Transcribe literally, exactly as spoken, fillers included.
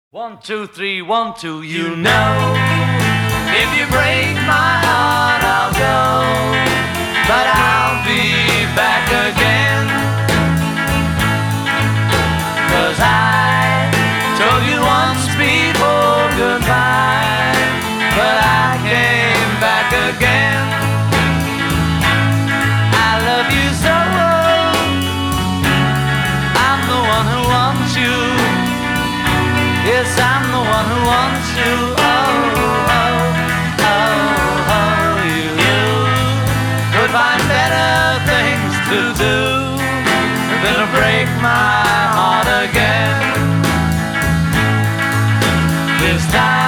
One, two, three, one, two, you know. If you break my heart, I'll go, but I'll be back again. 'Cause I told you once before goodbye, but I came back again. I love you so, I'm the one who wants you. Yes, I'm the one who wants you. Oh, oh, oh, oh, you, you could find better things to do than to break my heart again. This time